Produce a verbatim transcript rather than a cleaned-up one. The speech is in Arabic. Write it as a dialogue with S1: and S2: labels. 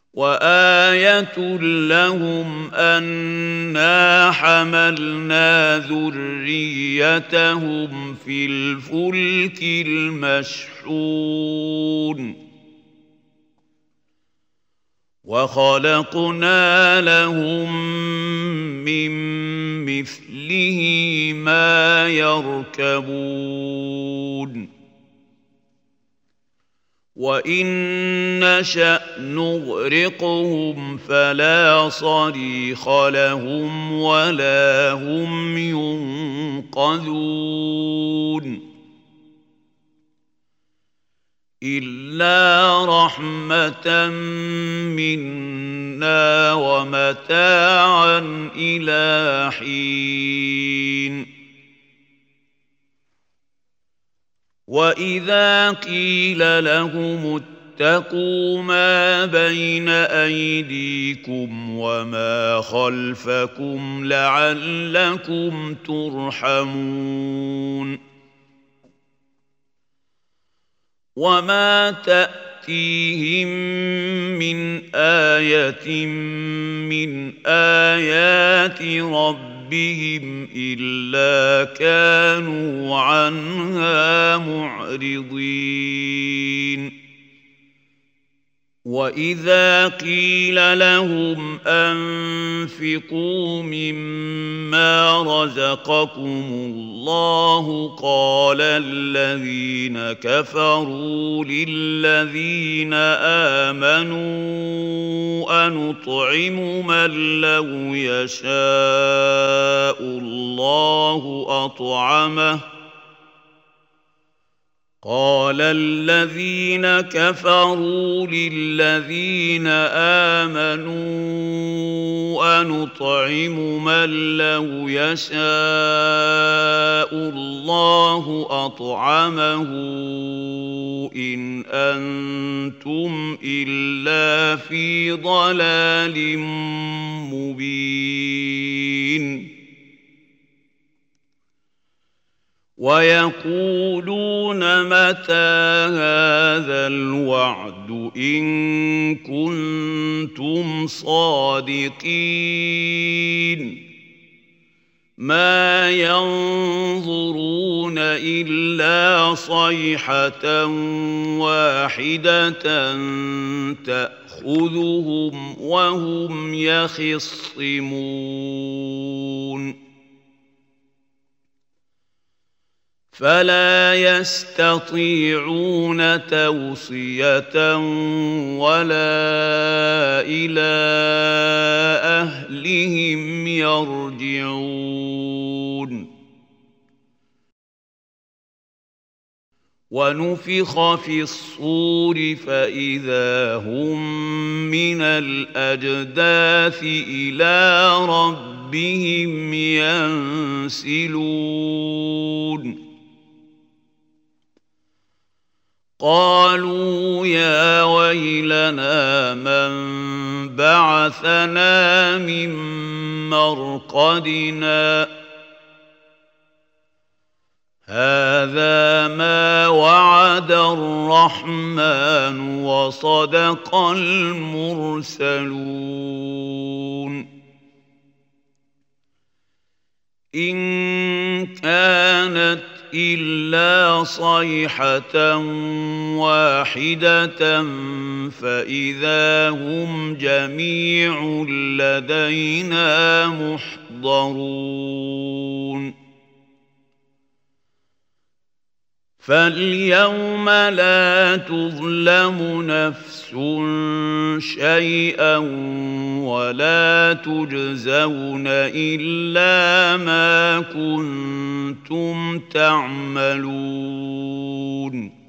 S1: وآية لهم أنا حملنا ذريتهم في الفلك المشحون وخلقنا لهم من مثله ما يركبون وإن نشأ نغرقهم فلا صريخ لهم ولا هم ينقذون إلا رحمة منا ومتاعا إلى حين وإذا قيل لهم اتقوا ما بين أيديكم وما خلفكم لعلكم ترحمون وما تأتيهم من آية من آيات ربهم بهم إلا كانوا عنها معرضين وإذا قيل لهم أنفقوا مما رزقكم الله قال الذين كفروا للذين آمنوا أنطعم من لو يشاء الله أطعمه قال الذين كفروا للذين آمنوا أنطعم من لو يشاء الله أطعمه إن أنتم إلا في ضلال مبين ويقولون متى هذا الوعد إن كنتم صادقين ما ينظرون إلا صيحة واحدة تأخذهم وهم يخصمون فلا يستطيعون توصية ولا إلى أهلهم يرجعون ونفخ في الصور فإذا هم من الأجداث إلى ربهم ينسلون قالوا يا ويلنا من بعثنا من مرقدنا هذا ما وعد الرحمن وصدق المرسلون إن كانت إلا صيحة واحدة فإذا هم جميع لدينا محضرون فاليوم لا تظلم نفس شيئا ولا تجزون إلا ما كنتم تعملون